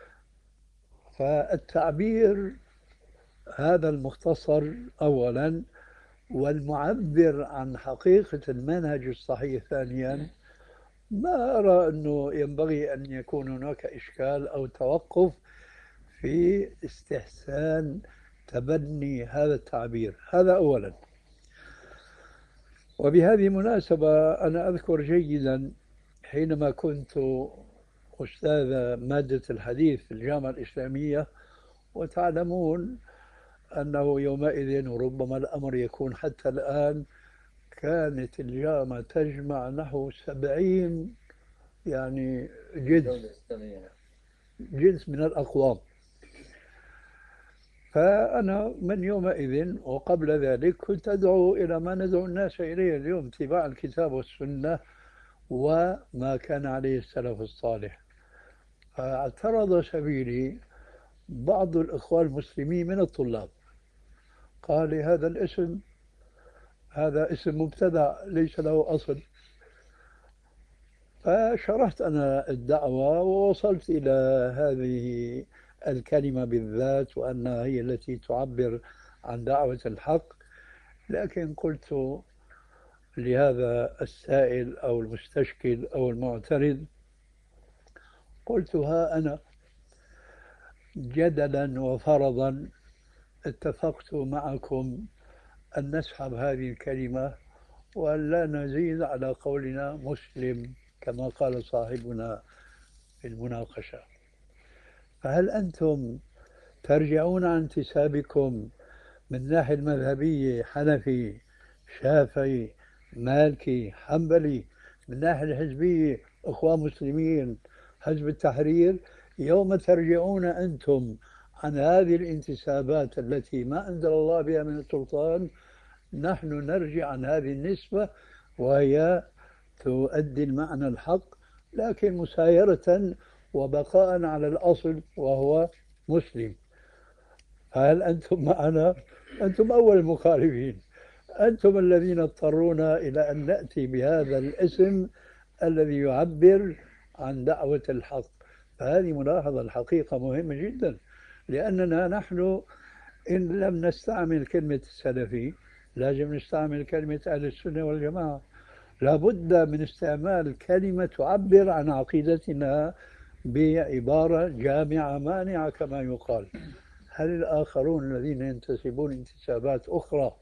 فالتعبير هذا المختصر أولا، والمعبر عن حقيقة المنهج الصحيح ثانيا، ما أرى أنه ينبغي أن يكون هناك إشكال أو توقف في استحسان تبني هذا التعبير. هذا أولا. وبهذه المناسبة أنا أذكر جيدا حينما كنت أستاذ مادة الحديث في الجامعة الإسلامية، وتعلمون أنه يومئذ وربما الأمر يكون حتى الآن كانت الجامعة تجمع نحو 70 يعني جنس من الأقوام. فأنا من يومئذ وقبل ذلك كنت أدعو إلى ما ندعو الناس إليه اليوم، اتباع الكتاب والسنة وما كان عليه السلف الصالح. فاعترض سبيلي بعض الإخوان المسلمين من الطلاب، قال لي هذا الاسم هذا اسم مبتدع ليس له أصل. فشرحت أنا الدعوة ووصلت إلى هذه الكلمة بالذات وأنها هي التي تعبر عن دعوة الحق، لكن قلت لهذا السائل أو المستشكل أو المعترض، قلت ها أنا جدلا وفرضا اتفقت معكم أن نسحب هذه الكلمة وأن لا نزيد على قولنا مسلم كما قال صاحبنا في المناقشة، فهل أنتم ترجعون عن انتسابكم من الناحية المذهبية حنفي شافعي مالكي حنبلي، من الناحية الحزبية إخوان مسلمين حزب التحرير، يوم ترجعون أنتم عن هذه الانتسابات التي ما أنزل الله بها من السلطان، نحن نرجع عن هذه النسبة وهي تؤدي المعنى الحق، لكن مسايرة وبقاء على الأصل وهو مسلم. هل أنتم معنا؟ أنتم أول المخالفين، أنتم الذين اضطرونا إلى أن نأتي بهذا الاسم الذي يعبر عن دعوة الحق. فهذه ملاحظة الحقيقة مهمة جدا، لأننا نحن إن لم نستعمل كلمة السلفي لازم نستعمل كلمة أهل السنة والجماعة. لابد من استعمال كلمة تعبر عن عقيدتنا بعبارة جامعة مانعة كما يقال. هل الآخرون الذين ينتسبون انتسابات أخرى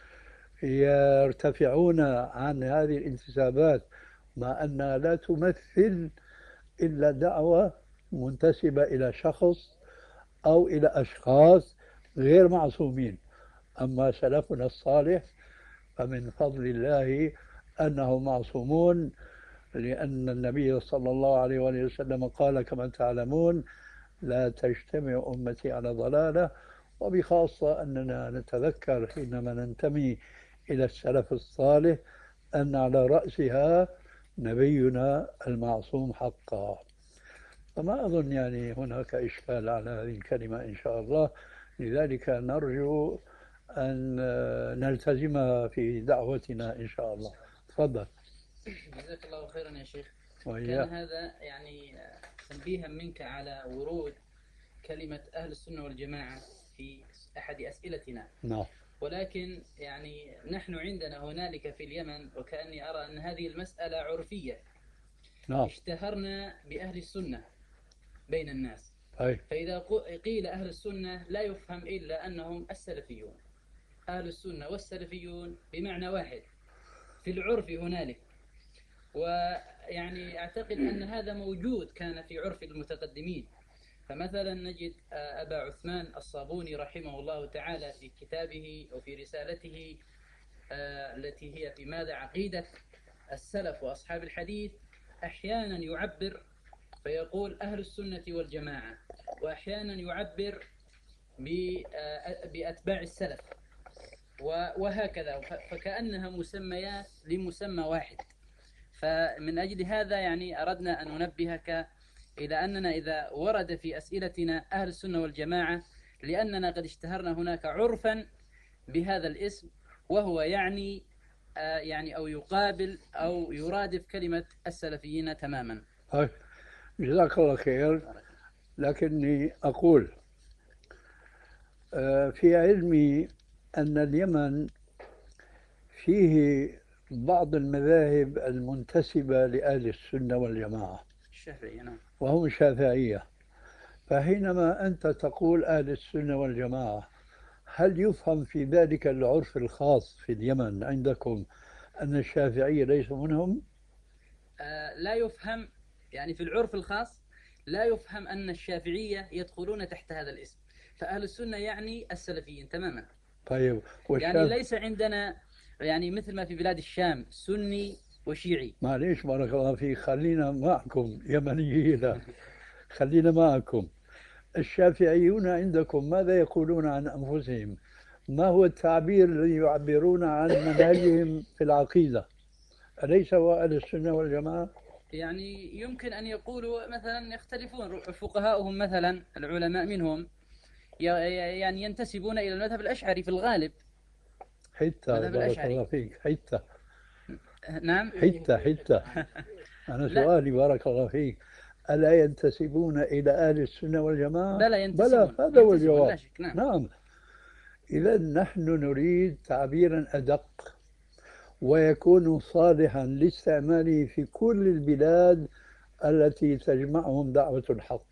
يرتفعون عن هذه الانتسابات مع أنها لا تمثل إلا دعوة منتسبة إلى شخص أو إلى أشخاص غير معصومين؟ أما سلفنا الصالح فمن فضل الله أنهم معصومون، لأن النبي صلى الله عليه وآله وسلم قال كما تعلمون: لا تجتمع أمتي على ضلالة. وبخاصة أننا نتذكر حينما ننتمي إلى السلف الصالح أن على رأسها نبينا المعصوم حقا. فما أظن يعني هناك إشكال على هذه الكلمة إن شاء الله، لذلك نرجو أن نلتزمها في دعوتنا إن شاء الله. تفضل. جزاك الله خيرا يا شيخ. وإياه. كان هذا يعني تنبيها منك على ورود كلمة أهل السنة والجماعة في أحد أسئلتنا. نعم. ولكن يعني نحن عندنا هنالك في اليمن، وكأني أرى أن هذه المسألة عرفية. نعم. اشتهرنا بأهل السنة بين الناس. أي. فإذا قيل أهل السنة لا يفهم إلا أنهم السلفيون. أهل السنة والسلفيون بمعنى واحد في العرف هنالك. ويعني أعتقد أن هذا موجود كان في عرف المتقدمين. فمثلا نجد أبا عثمان الصابوني رحمه الله تعالى في كتابه أو في رسالته التي هي في ماذا عقيدة السلف وأصحاب الحديث، أحيانا يعبر فيقول أهل السنة والجماعة، وأحيانا يعبر بأتباع السلف، وهكذا، فكأنها مسميات لمسمى واحد. فمن أجل هذا يعني أردنا أن ننبهك إلى أننا إذا ورد في أسئلتنا أهل السنة والجماعة لأننا قد اشتهرنا هناك عرفا بهذا الاسم، وهو يعني أو يقابل أو يرادف كلمة السلفيين تماما. جزاك الله خير. لكني أقول في علمي أن اليمن فيه بعض المذاهب المنتسبة لأهل السنة والجماعة، الشافعية، نعم، وهم الشافعية. فحينما أنت تقول أهل السنة والجماعة، هل يفهم في ذلك العرف الخاص في اليمن عندكم أن الشافعية ليس منهم؟ لا يفهم، يعني في العرف الخاص لا يفهم أن الشافعية يدخلون تحت هذا الاسم. فأهل السنة يعني السلفيين تماما. طيب، يعني ليس عندنا يعني مثل ما في بلاد الشام سني وشيعي. معليش بارك الله فيك، خلينا معكم يمنيين، خلينا معكم. الشافعيون عندكم ماذا يقولون عن أنفسهم؟ ما هو التعبير الذي يعبرون عن منهجهم في العقيدة؟ أليس هو أهل السنة والجماعة؟ يعني يمكن أن يقولوا مثلا يختلفون فقهاؤهم، مثلا العلماء منهم يعني ينتسبون إلى المذهب الأشعري في الغالب. حتى بارك الله فيك، حتى. نعم، حتى أنا سؤالي بارك الله فيك، ألا ينتسبون إلى أهل السنة والجماعة؟ بلى ينتسبون. بلى، هذا هو الجواب. نعم. نعم. إذا نحن نريد تعبيرا أدق ويكون صالحا لاستعماله في كل البلاد التي تجمعهم دعوة الحق.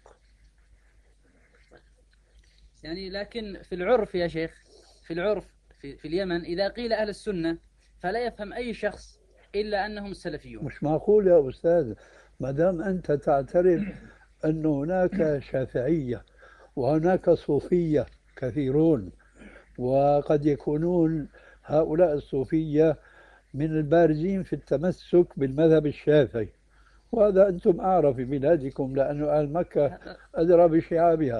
يعني لكن في العرف يا شيخ، في العرف في اليمن إذا قيل أهل السنة فلا يفهم أي شخص إلا أنهم السلفيون. مش معقول يا أستاذ، ما دام أنت تعترف أن هناك شافعية وهناك صوفية كثيرون، وقد يكونون هؤلاء الصوفية من البارزين في التمسك بالمذهب الشافعي، وهذا أنتم أعرف في بلادكم لأن أهل مكة أدرى بشعابها.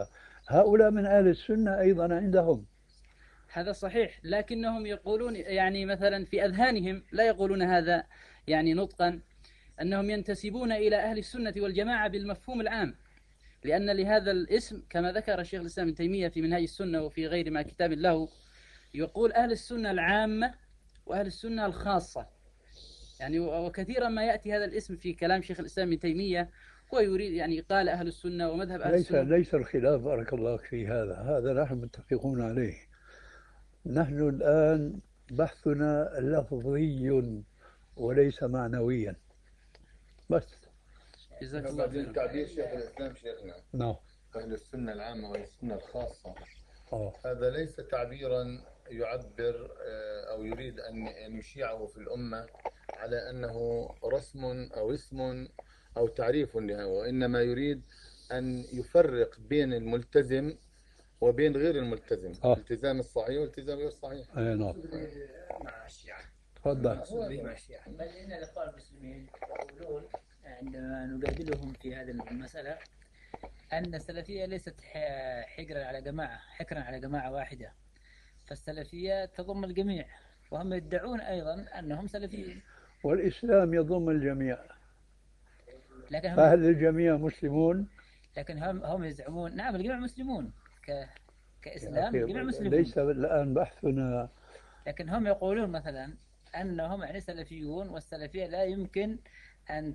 هؤلاء من أهل السنة أيضا عندهم. هذا صحيح، لكنهم يقولون يعني مثلا في أذهانهم لا يقولون هذا يعني نطقا، أنهم ينتسبون إلى أهل السنة والجماعة بالمفهوم العام، لأن لهذا الاسم كما ذكر الشيخ الإسلام ابن تيمية في منهاج السنة وفي غير ما كتاب له، يقول أهل السنة العامة وأهل السنة الخاصة. يعني وكثيرا ما يأتي هذا الاسم في كلام شيخ الإسلام ابن تيمية، هو يريد يعني قال أهل السنة ومذهب أهل السنة. ليس الخلاف بارك الله في هذا نحن متفقون عليه. نحن الآن بحثنا لفظي وليس معنويا بس. جزاك الله خير. تعبير شيخ الإسلام شيخنا نعم. أهل السنة العامة والسنة الخاصة هذا ليس تعبيرا يعبر أو يريد أن يشيعه في الأمة على أنه رسم أو اسم أو تعريف له، وإنما يريد أن يفرق بين الملتزم وبين غير الملتزم، الالتزام الصحيح والالتزام غير الصحيح. أي نعم. مع الشيعة. تفضل. مع الشيعة. بل إن الإخوان المسلمين يقولون عندما نجادلهم في هذه المسألة أن السلفية ليست حكرا على جماعة واحدة، فالسلفية تضم الجميع، وهم يدعون أيضا أنهم سلفيين. والإسلام يضم الجميع، لكن فهل الجميع مسلمون؟ لكن هم يزعمون نعم الجميع مسلمون كإسلام الجميع مسلمون. ليس الآن بحثنا. لكن هم يقولون مثلا أنهم يعني سلفيون، والسلفية لا يمكن أن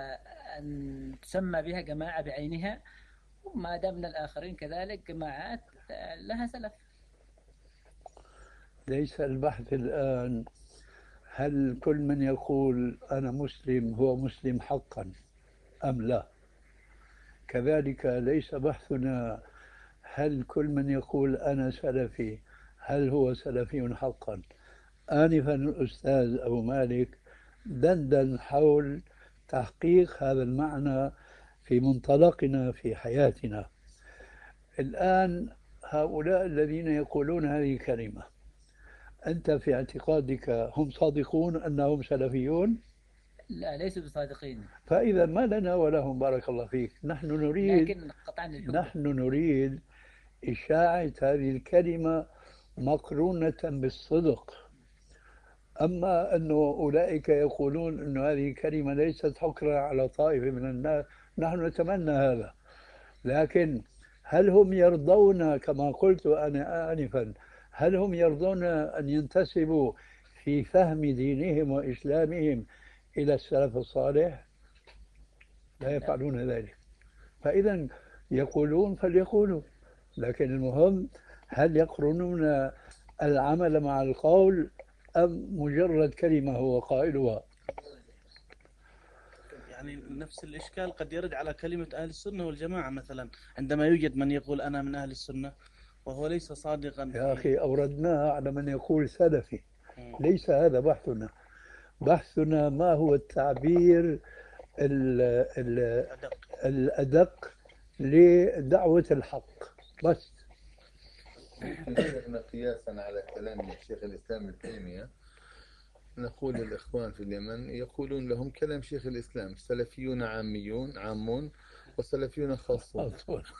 تسمى بها جماعة بعينها، وما دامنا الآخرين كذلك جماعات لها سلف. ليس البحث الآن هل كل من يقول أنا مسلم هو مسلم حقا أم لا. كذلك ليس بحثنا هل كل من يقول أنا سلفي هل هو سلفي حقا. آنفا الأستاذ أبو مالك دندن حول تحقيق هذا المعنى في منطلقنا في حياتنا. الآن هؤلاء الذين يقولون هذه الكلمة، أنت في اعتقادك هم صادقون أنهم سلفيون؟ لا، ليسوا بصادقين. فإذا ما لنا ولهم بارك الله فيك. نحن نريد إشاعة هذه الكلمة مقرونة بالصدق. أما أن أولئك يقولون أن هذه الكلمة ليست حكرا على طائفة من الناس، نحن نتمنى هذا، لكن هل هم يرضون كما قلت أنا آنفا، هل هم يرضون أن ينتسبوا في فهم دينهم وإسلامهم إلى السلف الصالح؟ لا يفعلون ذلك. فإذا يقولون فليقولوا، لكن المهم هل يقرنون العمل مع القول أم مجرد كلمة هو قائلها؟ يعني نفس الإشكال قد يرد على كلمة أهل السنة والجماعة مثلا، عندما يوجد من يقول أنا من أهل السنة وهو ليس صادقا. يا أخي أوردناها على من يقول سلفي، ليس هذا بحثنا. بحثنا ما هو التعبير الأدق لدعوة الحق بس. قياسا على كلام الشيخ الإسلام ابن تيمية نقول للإخوان في اليمن يقولون لهم كلام شيخ الإسلام: سلفيون عامون وسلفيون خاصون.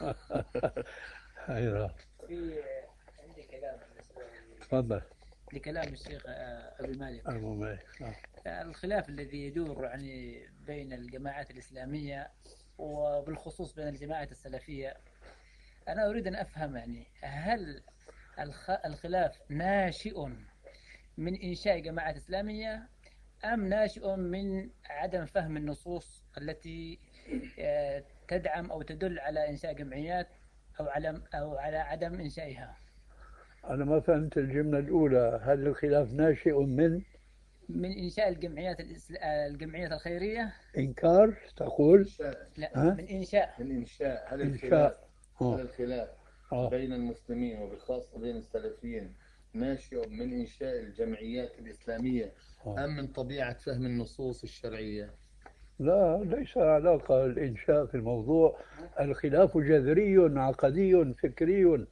أيوة. في عندي كلام تفضل. لكلام الشيخ أبي مالك. الخلاف الذي يدور يعني بين الجماعات الإسلامية وبالخصوص بين الجماعة السلفية، أنا أريد أن أفهم يعني هل الخلاف ناشئ من إنشاء جماعة إسلامية أم ناشئ من عدم فهم النصوص التي تدعم أو تدل على إنشاء جمعيات أو على عدم إنشائها؟ أنا ما فهمت الجملة الأولى. هل الخلاف ناشئ من إنشاء الجمعيات الخيرية؟ إنكار تقول؟ لا، من إنشاء. هل الخلاف بين المسلمين وبالخاصة بين السلفيين ناشئ من إنشاء الجمعيات الإسلامية أم من طبيعة فهم النصوص الشرعية؟ لا، ليس علاقة الإنشاء في الموضوع. الخلاف جذري عقدي فكري،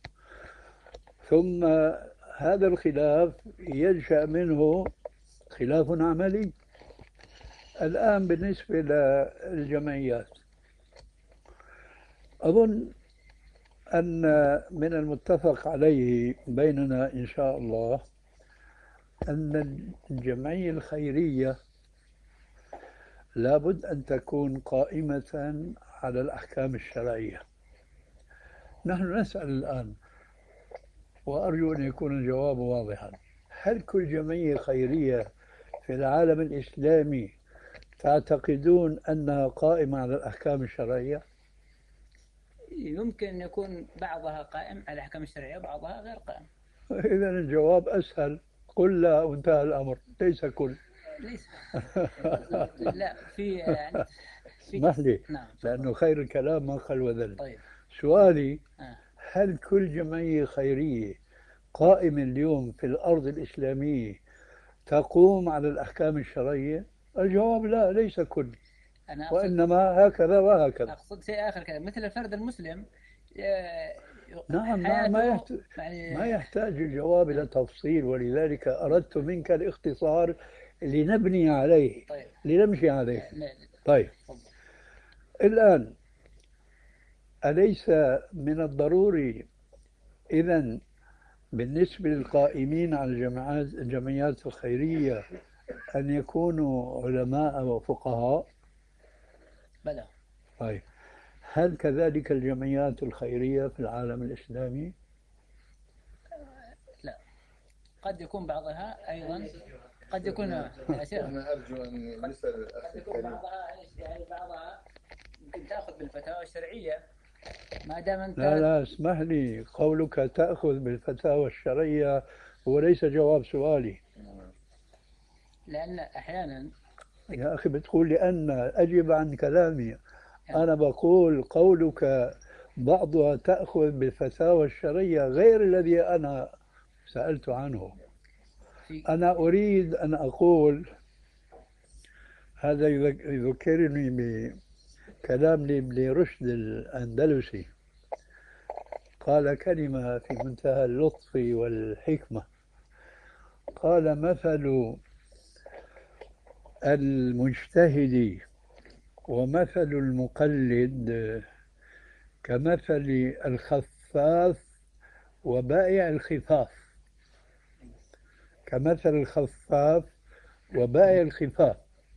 ثم هذا الخلاف ينشأ منه خلاف عملي. الآن بالنسبة للجمعيات، أظن أن من المتفق عليه بيننا إن شاء الله أن الجمعية الخيرية لابد أن تكون قائمة على الأحكام الشرعية. نحن نسأل الآن وأرجو أن يكون الجواب واضحا: هل كل جمعية خيرية في العالم الإسلامي تعتقدون أنها قائمة على الأحكام الشرعية؟ يمكن أن يكون بعضها قائم على الأحكام الشرعية وبعضها غير قائم. إذا الجواب أسهل، قل لا وانتهى الأمر. ليس كل ليس لا في يعني اسمح لي. نعم. لأنه خير الكلام ما قل وذل. طيب. سؤالي هل كل جمعية خيرية قائمة اليوم في الأرض الإسلامية تقوم على الأحكام الشرعية؟ الجواب لا، ليس كل، وإنما هكذا وهكذا. أقصد شيء آخر كذا، مثل الفرد المسلم. نعم، ما يحتاج الجواب إلى تفصيل، ولذلك أردت منك الاختصار لنبني عليه. طيب. لنمشي عليه. طيب. الآن أليس من الضروري إذن بالنسبة للقائمين على الجمعيات الخيرية أن يكونوا علماء وفقهاء؟ بلى. طيب، هل كذلك الجمعيات الخيرية في العالم الإسلامي؟ لا، قد يكون بعضها أيضا، قد يكون أنا أرجو أن نسأل الأخ قد يكون بعضها يعني بعضها يمكن تأخذ بالفتاوى الشرعية ما دام أنت. لا اسمح لي، قولك تأخذ بالفتاوى الشرعية هو ليس جواب سؤالي. لأن أحيانا يا أخي بتقول لأن أجب عن كلامي. أنا بقول قولك بعضها تأخذ بالفتاوى الشرعية غير الذي أنا سألت عنه. أنا أريد أن أقول، هذا يذكرني بكلام لابن رشد الأندلسي، قال كلمة في منتهى اللطف والحكمة. قال: مثل المجتهد ومثل المقلد كمثل الخفاف وبائع الخفاف. كمثل الخفاف وبائع الخفاف.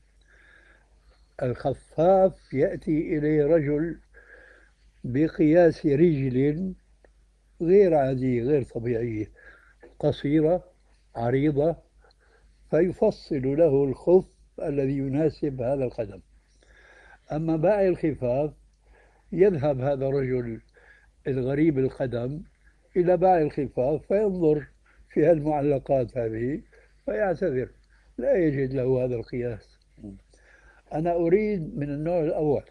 الخفاف يأتي إليه رجل بقياس رجل غير عادية غير طبيعية، قصيرة عريضة، فيفصل له الخف الذي يناسب هذا القدم. أما بائع الخفاف يذهب هذا الرجل الغريب القدم إلى بائع الخفاف فينظر في المعلقات هذه فيعتذر، لا يجد له هذا القياس. أنا أريد من النوع الأول،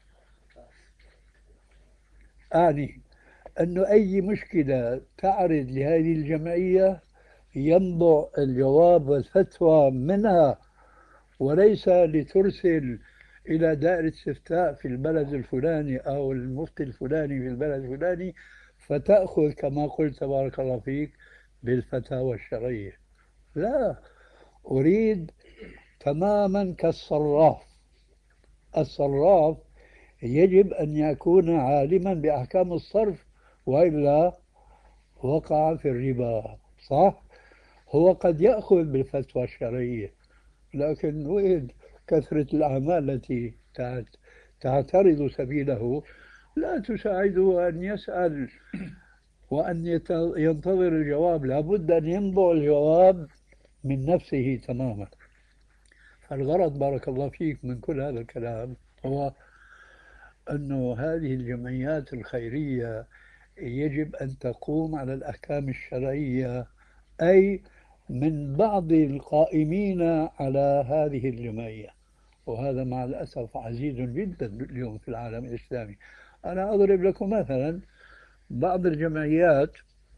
أعني أنه أي مشكلة تعرض لهذه الجمعية ينبع الجواب والفتوى منها، وليس لترسل إلى دائرة استفتاء في البلد الفلاني أو المفتي الفلاني في البلد الفلاني فتأخذ كما قلت بارك الله فيك بالفتاوى الشرعية. لا، أريد تماما كالصراف. الصراف يجب أن يكون عالما بأحكام الصرف، وإلا وقع في الربا. صح؟ هو قد يأخذ بالفتوى الشرعية، لكن وين كثرة الأعمال التي تعترض سبيله لا تساعده أن يسأل وأن ينتظر الجواب. لابد أن ينبع الجواب من نفسه تماما. فالغرض بارك الله فيك من كل هذا الكلام هو أنه هذه الجمعيات الخيرية يجب أن تقوم على الأحكام الشرعية، أي من بعض القائمين على هذه الجمعية، وهذا مع الأسف عزيز جدا اليوم في العالم الإسلامي. أنا أضرب لكم مثلا بعض الجمعيات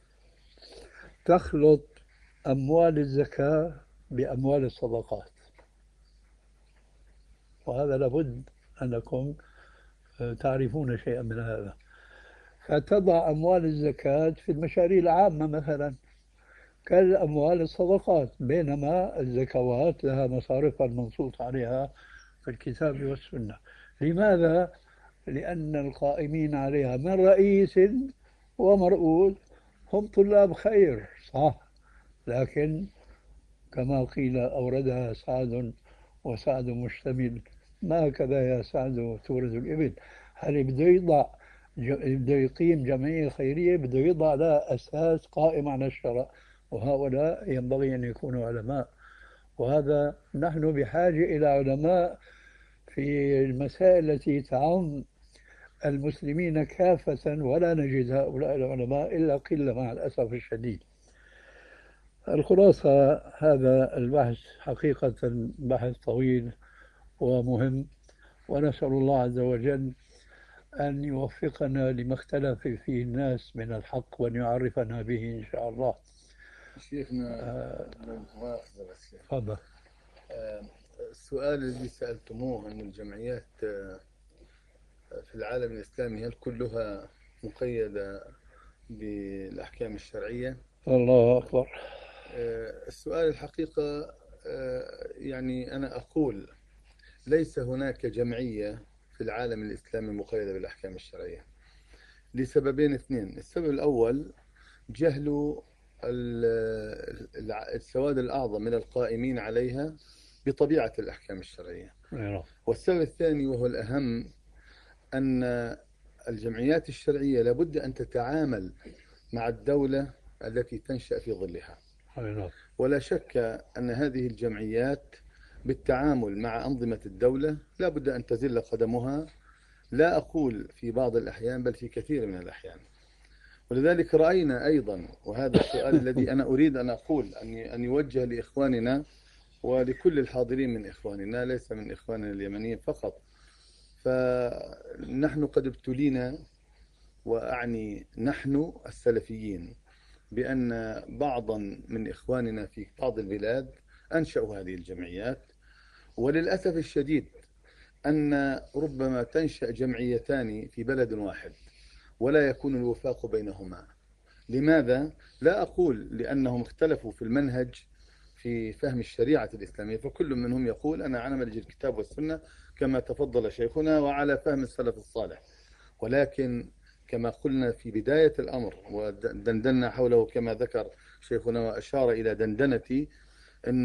تخلط أموال الزكاة بأموال الصدقات، وهذا لابد أنكم تعرفون شيئا من هذا. فتضع أموال الزكاة في المشاريع العامة مثلا كالأموال الصدقات، بينما الزكوات لها مصارفها المنصوص عليها في الكتاب والسنة. لماذا؟ لأن القائمين عليها من رئيس ومرؤوس هم طلاب خير صح، لكن كما قيل أوردها سعد وسعد مشتمل، ما هكذا يا سعد تورد الإبل. هل بده يقيم جمعية خيرية، بده يضع لها أساس قائم على الشرع، وهؤلاء ينبغي أن يكونوا علماء. وهذا نحن بحاجة إلى علماء في المسائل التي تعم المسلمين كافة، ولا نجد هؤلاء العلماء إلا قلة مع الأسف الشديد. الخلاصة هذا البحث حقيقة بحث طويل ومهم، ونسأل الله عز وجل أن يوفقنا لما اختلف فيه الناس من الحق، وأن يعرفنا به إن شاء الله. شيخنا مؤاخذة بس تفضل. السؤال الذي سألتموه أن الجمعيات في العالم الإسلامي هل كلها مقيدة بالأحكام الشرعية؟ الله أكبر. السؤال الحقيقة يعني أنا أقول ليس هناك جمعية في العالم الإسلامي مقيدة بالأحكام الشرعية لسببين اثنين. السبب الأول جهل السواد الأعظم من القائمين عليها بطبيعة الأحكام الشرعية. والسبب الثاني وهو الأهم أن الجمعيات الشرعية لابد أن تتعامل مع الدولة التي تنشأ في ظلها. ولا شك أن هذه الجمعيات بالتعامل مع أنظمة الدولة لابد أن تزل قدمها، لا أقول في بعض الأحيان بل في كثير من الأحيان. ولذلك رأينا أيضا، وهذا السؤال الذي أنا أريد أن أقول أن يوجه لإخواننا ولكل الحاضرين من إخواننا، ليس من إخواننا اليمنيين فقط، فنحن قد ابتلينا، وأعني نحن السلفيين، بأن بعضا من إخواننا في بعض البلاد أنشأوا هذه الجمعيات، وللأسف الشديد أن ربما تنشأ جمعيتان في بلد واحد ولا يكون الوفاق بينهما. لماذا؟ لا أقول لأنهم اختلفوا في المنهج في فهم الشريعة الإسلامية، فكل منهم يقول أنا على منهج الكتاب والسنة كما تفضل شيخنا وعلى فهم السلف الصالح، ولكن كما قلنا في بداية الأمر ودندنا حوله كما ذكر شيخنا وأشار إلى دندنتي، أن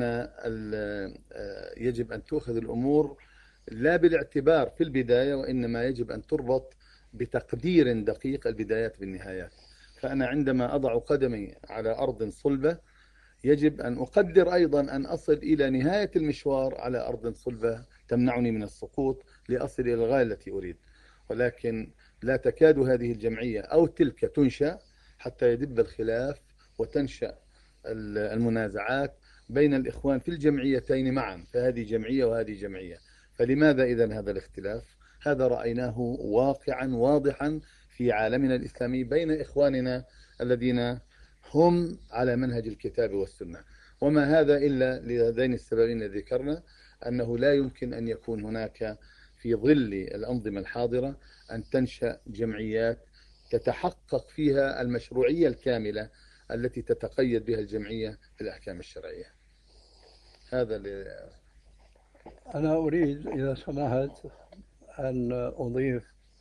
يجب أن تؤخذ الأمور لا بالاعتبار في البداية، وإنما يجب أن تربط بتقدير دقيق البدايات بالنهايات. فأنا عندما أضع قدمي على أرض صلبة يجب أن أقدر أيضا أن أصل إلى نهاية المشوار على أرض صلبة تمنعني من السقوط لأصل إلى الغاية التي أريد. ولكن لا تكاد هذه الجمعية أو تلك تنشأ حتى يدب الخلاف وتنشأ المنازعات بين الإخوان في الجمعيتين معا، فهذه جمعية وهذه جمعية. فلماذا إذن هذا الاختلاف؟ هذا رأيناه واقعا واضحا في عالمنا الإسلامي بين إخواننا الذين هم على منهج الكتاب والسنة. وما هذا إلا لهذين السببين الذي ذكرنا، أنه لا يمكن أن يكون هناك في ظل الأنظمة الحاضرة أن تنشأ جمعيات تتحقق فيها المشروعية الكاملة التي تتقيد بها الجمعية بالأحكام الشرعية. هذا أنا أريد إذا سمحت أن أضيف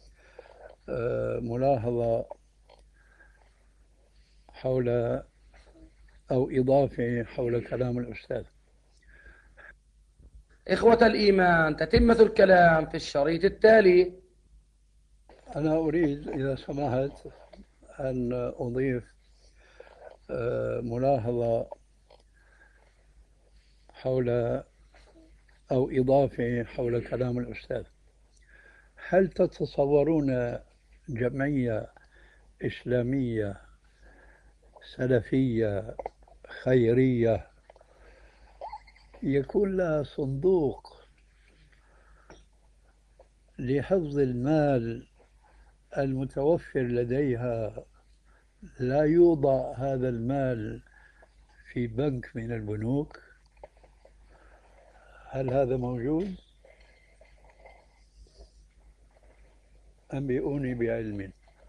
ملاحظة حول أو إضافة حول كلام الأستاذ. إخوة الإيمان، تتمة الكلام في الشريط التالي. أنا أريد إذا سمحت أن أضيف ملاحظة حول أو إضافة حول كلام الأستاذ. هل تتصورون جمعية إسلامية سلفية خيرية يكون لها صندوق لحفظ المال المتوفر لديها، لا يوضع هذا المال في بنك من البنوك؟ هل هذا موجود؟ أنبئوني بعلم.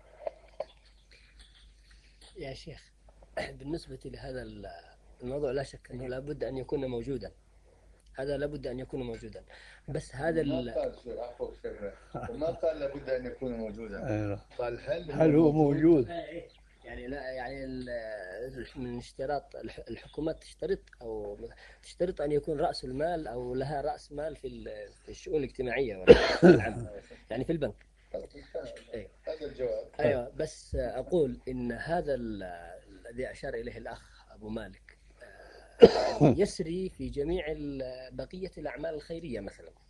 يا شيخ، بالنسبة لهذا الموضوع لا شك أنه لابد أن يكون موجودا، هذا لابد أن يكون موجودا. بس هذا ما قال وما قال لابد أن يكون موجودا. قال هل هو موجود؟ يعني لا، يعني من اشتراط الحكومات تشترط أن يكون رأس المال أو لها رأس مال في الشؤون الاجتماعية والعامة، يعني في البنك. أيوة. هذا الجواب. أيوة، بس أقول إن هذا الذي أشار إليه الأخ أبو مالك يسري في جميع بقية الأعمال الخيرية مثلا.